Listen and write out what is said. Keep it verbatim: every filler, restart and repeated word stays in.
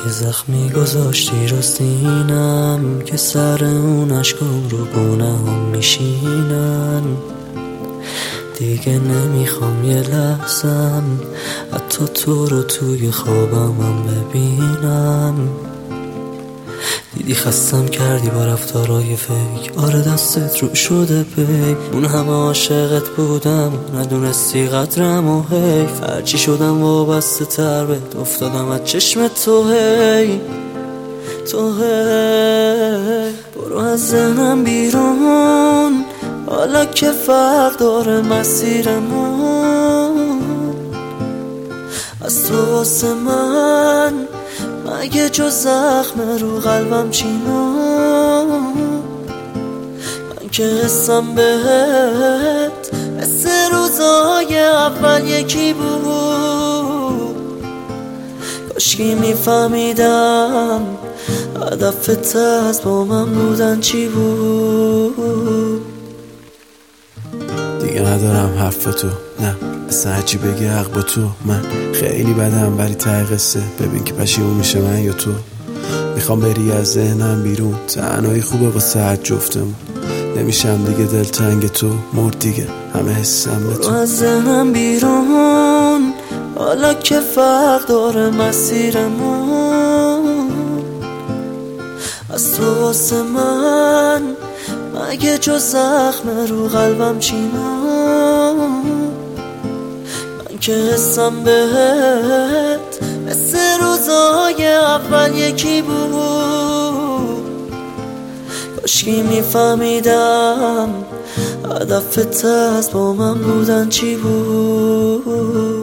زخمی گذاشتی رو سینم که سر اون عشقام رو گناهم میشینن. دیگه نمیخوام یه لحظم حتی تو رو توی خوابم هم ببینم. دیدی خستم کردی با رفتارای فیک، آره دستت رو شده پیک. اون همه عاشقت بودم ندونستی قدرم و حیف. هرچی شدم وابسته تر بهت افتادم از چشم تو هی تو هی. برو از ذهنم بیرون حالا که فرق داره مسیرمون. از تو واسه من مگه جز زخم رو قلبم چینا. من که حسم بهت حس روزای اول یکی بود. کاشکی میفهمیدم هدفت از با من بودن چی بود. دیگه ندارم حرف تو، نه اصلا هرچی بگی حق با تو. من خیلی بدم ولی ته قصه ببین که پشیمون میشه من یا تو. میخوام بری از ذهنم بیرون، تنهایی خوبه واسه هر جفتمون. نمیشم دیگه دلتنگ تو، مرد دیگه همه حسم به تو. از ذهنم بیرون حالا که فرق داره مسیرمون. از تو واسه من مگه جز زخم رو قلبم چینا. من که حسم بهت حس روزای اول یکی بود. کاشکی میفهمیدم هدفت از با من بودن چی بود.